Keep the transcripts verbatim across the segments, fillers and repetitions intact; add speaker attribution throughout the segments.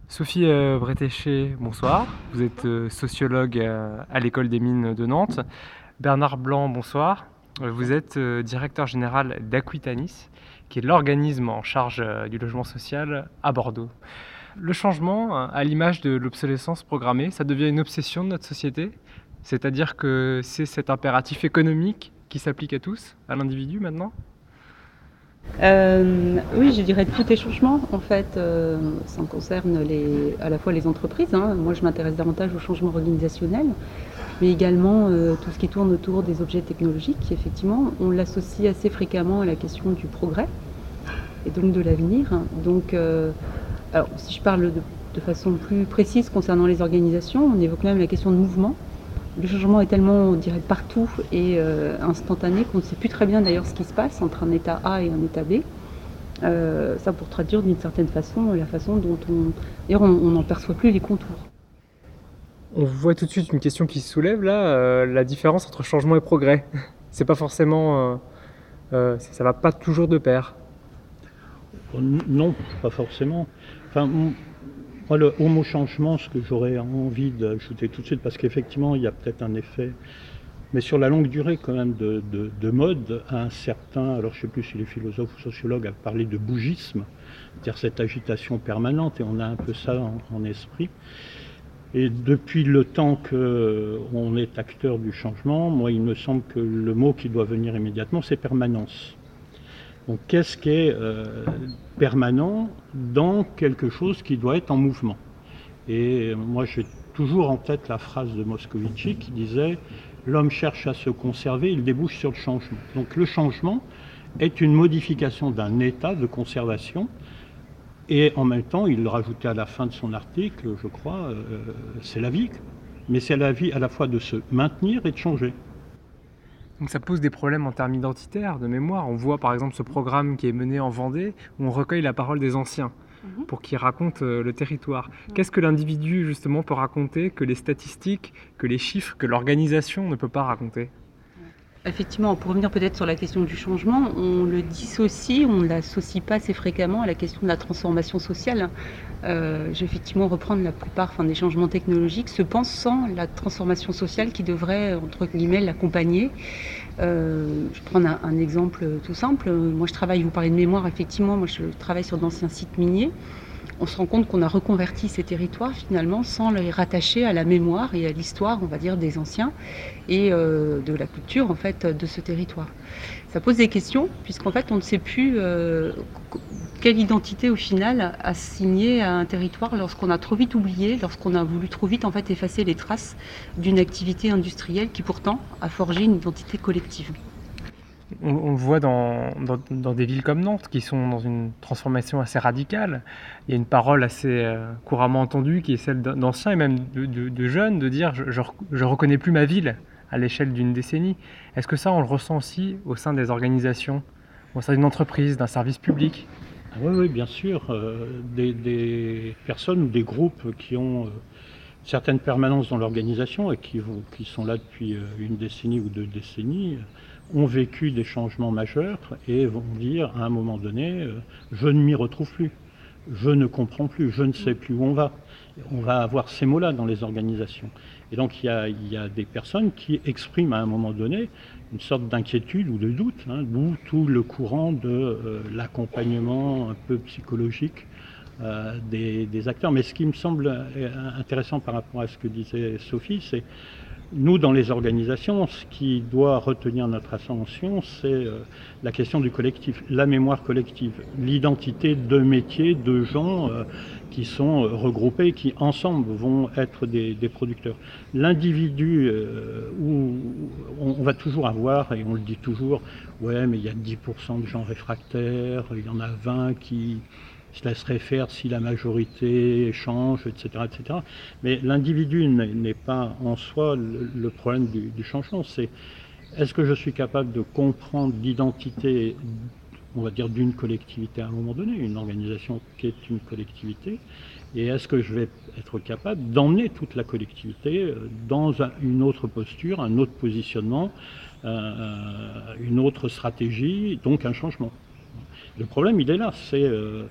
Speaker 1: Sophie euh, Bretéché, bonsoir. Vous êtes euh, sociologue euh, à l'École des mines de Nantes. Bernard Blanc, bonsoir. Euh, Vous êtes euh, directeur général d'Aquitanis, qui est l'organisme en charge euh, du logement social à Bordeaux. Le changement, euh, à l'image de l'obsolescence programmée, ça devient une obsession de notre société. C'est-à-dire que c'est cet impératif économique qui s'applique à tous, à l'individu maintenant.
Speaker 2: Euh, oui, je dirais tous les changements, en fait, euh, ça concerne les, à la fois les entreprises. Hein. Moi, je m'intéresse davantage au changement organisationnel, mais également euh, tout ce qui tourne autour des objets technologiques. Effectivement, on l'associe assez fréquemment à la question du progrès et donc de l'avenir. Donc, euh, alors, si je parle de, de façon plus précise concernant les organisations, on évoque même la question de mouvement. Le changement est tellement, on dirait, partout et euh, instantané qu'on ne sait plus très bien d'ailleurs ce qui se passe entre un état A et un état B. Euh, ça pour traduire d'une certaine façon la façon dont on... D'ailleurs, on n'en perçoit plus les contours.
Speaker 1: On voit tout de suite une question qui se soulève là, euh, la différence entre changement et progrès. C'est pas forcément... Euh, euh, ça va pas toujours de pair.
Speaker 3: Non, pas forcément. Enfin, moi, le, au mot changement, ce que j'aurais envie d'ajouter tout de suite, parce qu'effectivement, il y a peut-être un effet, mais sur la longue durée quand même, de, de, de mode, à un certain, alors je ne sais plus si les philosophes ou sociologues ont parlé de bougisme, c'est-à-dire cette agitation permanente, et on a un peu ça en, en esprit. Et depuis le temps qu'on est acteur du changement, moi, il me semble que le mot qui doit venir immédiatement, c'est permanence. Donc qu'est-ce qui est euh, permanent dans quelque chose qui doit être en mouvement? Et moi j'ai toujours en tête la phrase de Moscovici qui disait « L'homme cherche à se conserver, il débouche sur le changement ». Donc le changement est une modification d'un état de conservation et en même temps, il le rajoutait à la fin de son article, je crois, euh, c'est la vie. Mais c'est la vie à la fois de se maintenir et de changer.
Speaker 1: Donc ça pose des problèmes en termes identitaires, de mémoire. On voit par exemple ce programme qui est mené en Vendée où on recueille la parole des anciens mmh. pour qu'ils racontent le territoire. Mmh. Qu'est-ce que l'individu justement peut raconter que les statistiques, que les chiffres, que l'organisation ne peut pas raconter?
Speaker 2: Effectivement, pour revenir peut-être sur la question du changement, on le dissocie, on ne l'associe pas assez fréquemment à la question de la transformation sociale. Euh, je vais effectivement reprendre la plupart enfin, des changements technologiques se pensent sans la transformation sociale qui devrait, entre guillemets, l'accompagner. Euh, je prends un, un exemple tout simple. Moi, je travaille, vous parlez de mémoire, effectivement, moi je travaille sur d'anciens sites miniers. On se rend compte qu'on a reconverti ces territoires finalement sans les rattacher à la mémoire et à l'histoire, on va dire, des anciens et euh, de la culture en fait de ce territoire. Ça pose des questions puisqu'en fait on ne sait plus euh, quelle identité au final assigner à un territoire lorsqu'on a trop vite oublié, lorsqu'on a voulu trop vite en fait effacer les traces d'une activité industrielle qui pourtant a forgé une identité collective.
Speaker 1: On, on le voit dans, dans, dans des villes comme Nantes qui sont dans une transformation assez radicale. Il y a une parole assez euh, couramment entendue qui est celle d'anciens et même de, de, de jeunes de dire je, je, je reconnais plus ma ville à l'échelle d'une décennie. Est-ce que ça on le ressent aussi au sein des organisations, au sein d'une entreprise, d'un service public?
Speaker 3: Oui, oui, bien sûr. Euh, des, des personnes ou des groupes qui ont euh, certaines permanences dans l'organisation et qui, qui sont là depuis euh, une décennie ou deux décennies ont vécu des changements majeurs et vont dire à un moment donné euh, je ne m'y retrouve plus, je ne comprends plus, je ne sais plus où on va. On va avoir ces mots-là dans les organisations. Et donc il y a, il y a des personnes qui expriment à un moment donné une sorte d'inquiétude ou de doute, hein, d'où tout le courant de euh, l'accompagnement un peu psychologique euh, des, des acteurs. Mais ce qui me semble intéressant par rapport à ce que disait Sophie, c'est nous, dans les organisations, ce qui doit retenir notre attention, c'est euh, la question du collectif, la mémoire collective, l'identité de métiers, de gens euh, qui sont euh, regroupés, qui ensemble vont être des, des producteurs. L'individu, euh, où on, on va toujours avoir, et on le dit toujours, ouais, mais il y a dix pour cent de gens réfractaires, il y en a vingt qui se laisserait faire si la majorité change, et cetera, et cetera. Mais l'individu n'est pas en soi le, le problème du, du changement. C'est est-ce que je suis capable de comprendre l'identité, on va dire, d'une collectivité à un moment donné, une organisation qui est une collectivité, et est-ce que je vais être capable d'emmener toute la collectivité dans un, une autre posture, un autre positionnement, euh, une autre stratégie, donc un changement. Le problème, il est là, c'est... Euh,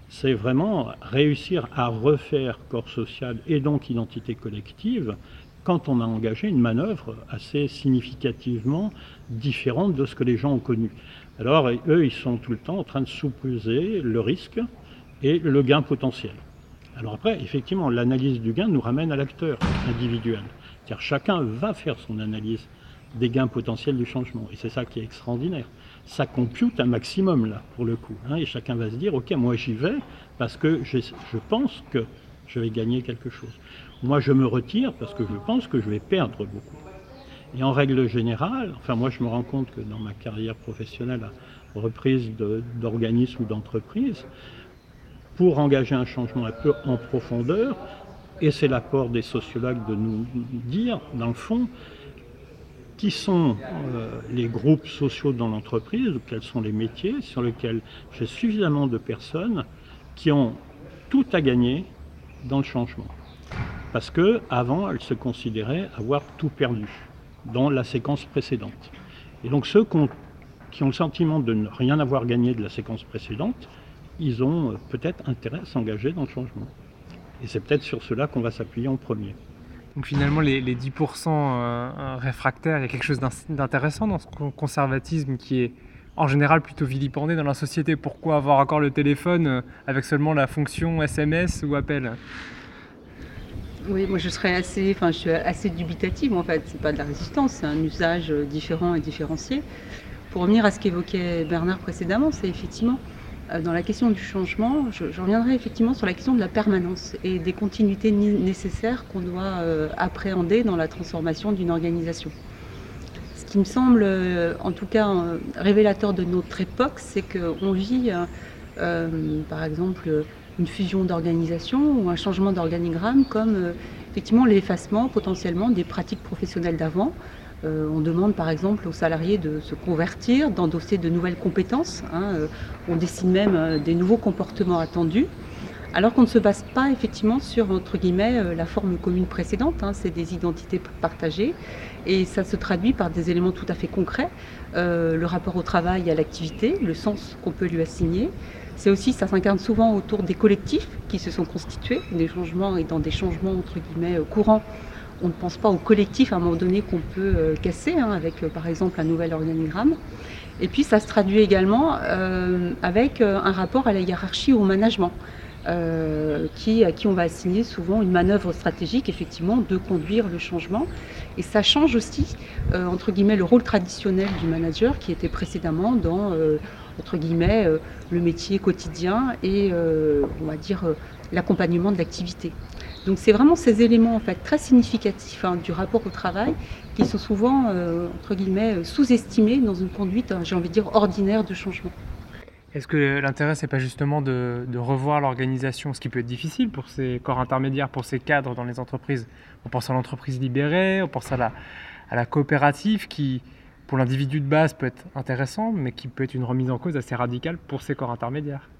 Speaker 3: c'est vraiment réussir à refaire corps social et donc identité collective quand on a engagé une manœuvre assez significativement différente de ce que les gens ont connu. Alors eux, ils sont tout le temps en train de sous-peser le risque et le gain potentiel. Alors après, effectivement, l'analyse du gain nous ramène à l'acteur individuel. C'est-à-dire chacun va faire son analyse des gains potentiels du changement. Et c'est ça qui est extraordinaire. Ça compute un maximum, là, pour le coup. Hein, et chacun va se dire, ok, moi j'y vais parce que je pense que je vais gagner quelque chose. Moi je me retire parce que je pense que je vais perdre beaucoup. Et en règle générale, enfin moi je me rends compte que dans ma carrière professionnelle à reprise d'organismes ou d'entreprises, pour engager un changement un peu en profondeur, et c'est l'apport des sociologues de nous dire, dans le fond, qui sont euh, les groupes sociaux dans l'entreprise, ou quels sont les métiers sur lesquels j'ai suffisamment de personnes qui ont tout à gagner dans le changement. Parce qu'avant, elles se considéraient avoir tout perdu dans la séquence précédente. Et donc ceux qui ont, qui ont le sentiment de ne rien avoir gagné de la séquence précédente, ils ont peut-être intérêt à s'engager dans le changement. Et c'est peut-être sur cela qu'on va s'appuyer en premier.
Speaker 1: Donc finalement, les, les dix pour cent euh, réfractaires, il y a quelque chose d'intéressant dans ce conservatisme qui est en général plutôt vilipendé dans la société. Pourquoi avoir encore le téléphone avec seulement la fonction S M S ou appel ?
Speaker 2: Oui, moi je serais assez, enfin je suis assez dubitative en fait. C'est pas de la résistance, c'est un usage différent et différencié. Pour revenir à ce qu'évoquait Bernard précédemment, c'est effectivement dans la question du changement, je, je reviendrai effectivement sur la question de la permanence et des continuités nécessaires qu'on doit euh, appréhender dans la transformation d'une organisation. Ce qui me semble, euh, en tout cas, euh, révélateur de notre époque, c'est qu'on vit, euh, euh, par exemple, une fusion d'organisation ou un changement d'organigramme comme euh, effectivement l'effacement potentiellement des pratiques professionnelles d'avant. Euh, on demande par exemple aux salariés de se convertir, d'endosser de nouvelles compétences. Hein, euh, on dessine même euh, des nouveaux comportements attendus, alors qu'on ne se base pas effectivement sur entre guillemets euh, la forme commune précédente. Hein, c'est des identités partagées et ça se traduit par des éléments tout à fait concrets. Euh, le rapport au travail et à l'activité, le sens qu'on peut lui assigner. C'est aussi, ça s'incarne souvent autour des collectifs qui se sont constitués, des changements et dans des changements entre guillemets euh, courants. On ne pense pas au collectif à un moment donné qu'on peut euh, casser, hein, avec euh, par exemple un nouvel organigramme. Et puis ça se traduit également euh, avec euh, un rapport à la hiérarchie ou au management, euh, qui, à qui on va assigner souvent une manœuvre stratégique, effectivement, de conduire le changement. Et ça change aussi, euh, entre guillemets, le rôle traditionnel du manager qui était précédemment dans, euh, entre guillemets, euh, le métier quotidien et, euh, on va dire, euh, l'accompagnement de l'activité. Donc c'est vraiment ces éléments en fait très significatifs hein, du rapport au travail qui sont souvent euh, entre guillemets sous-estimés dans une conduite, j'ai envie de dire, ordinaire de changement.
Speaker 1: Est-ce que l'intérêt c'est pas justement de, de revoir l'organisation, ce qui peut être difficile pour ces corps intermédiaires, pour ces cadres dans les entreprises? On pense à l'entreprise libérée, on pense à la, à la coopérative qui, pour l'individu de base, peut être intéressant, mais qui peut être une remise en cause assez radicale pour ces corps intermédiaires.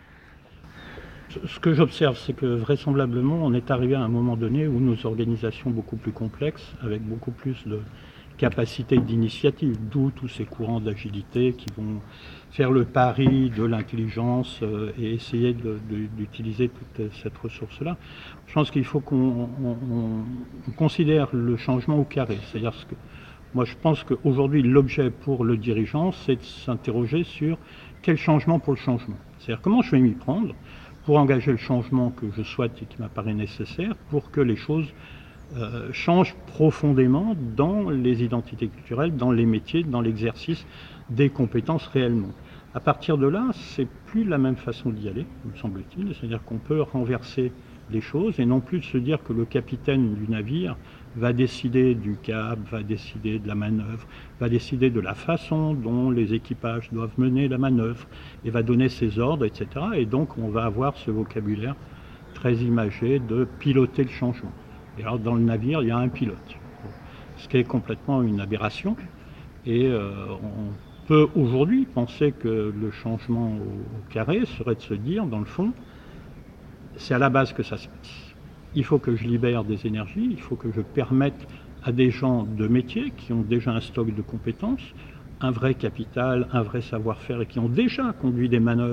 Speaker 3: Ce que j'observe, c'est que vraisemblablement, on est arrivé à un moment donné où nos organisations beaucoup plus complexes, avec beaucoup plus de capacité d'initiative, d'où tous ces courants d'agilité qui vont faire le pari de l'intelligence et essayer de, de, d'utiliser toute cette ressource-là. Je pense qu'il faut qu'on on, on considère le changement au carré. C'est-à-dire que moi, je pense qu'aujourd'hui, l'objet pour le dirigeant, c'est de s'interroger sur quel changement pour le changement. C'est-à-dire comment je vais m'y prendre pour engager le changement que je souhaite et qui m'apparaît nécessaire pour que les choses euh, changent profondément dans les identités culturelles, dans les métiers, dans l'exercice des compétences réellement. À partir de là, c'est plus la même façon d'y aller, me semble-t-il. C'est-à-dire qu'on peut renverser les choses et non plus de se dire que le capitaine du navire va décider du cap, va décider de la manœuvre, va décider de la façon dont les équipages doivent mener la manœuvre et va donner ses ordres, et cetera. Et donc on va avoir ce vocabulaire très imagé de piloter le changement. Et alors dans le navire, il y a un pilote, ce qui est complètement une aberration. Et euh, on peut aujourd'hui penser que le changement au, au carré serait de se dire, dans le fond, c'est à la base que ça se passe. Il faut que je libère des énergies, il faut que je permette à des gens de métier qui ont déjà un stock de compétences, un vrai capital, un vrai savoir-faire et qui ont déjà conduit des manœuvres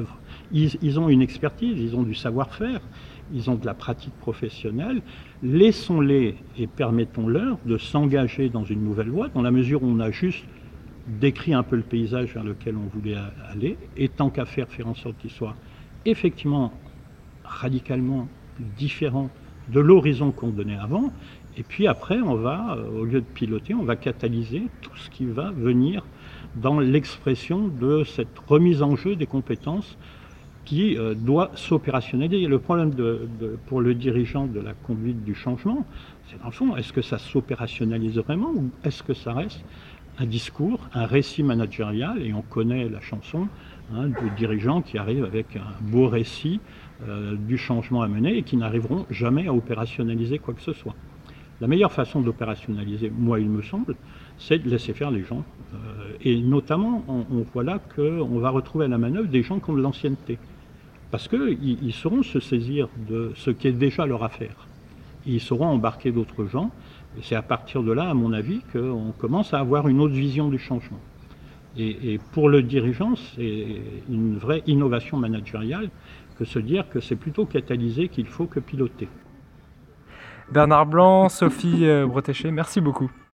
Speaker 3: Ils, ils ont une expertise, ils ont du savoir-faire, ils ont de la pratique professionnelle. Laissons-les et permettons-leur de s'engager dans une nouvelle voie, dans la mesure où on a juste décrit un peu le paysage vers lequel on voulait aller, et tant qu'à faire, faire en sorte qu'il soit effectivement radicalement différent de l'horizon qu'on donnait avant. Et puis après, on va, au lieu de piloter, on va catalyser tout ce qui va venir dans l'expression de cette remise en jeu des compétences qui euh, doit s'opérationnaliser. Le problème de, de, pour le dirigeant de la conduite du changement, c'est dans le fond, est-ce que ça s'opérationnalise vraiment ou est-ce que ça reste un discours, un récit managérial, et on connaît la chanson hein, du dirigeant qui arrive avec un beau récit euh, du changement à mener et qui n'arriveront jamais à opérationnaliser quoi que ce soit. La meilleure façon d'opérationnaliser, moi il me semble, c'est de laisser faire les gens. Euh, et notamment, on, on voit là qu'on va retrouver à la manœuvre des gens qui ont de l'ancienneté. Parce qu'ils ils sauront se saisir de ce qui est déjà leur affaire. Ils sauront embarquer d'autres gens. Et c'est à partir de là, à mon avis, qu'on commence à avoir une autre vision du changement. Et, et pour le dirigeant, c'est une vraie innovation managériale que se dire que c'est plutôt catalyser qu'il faut que piloter.
Speaker 1: Bernard Blanc, Sophie Bretéché, merci beaucoup.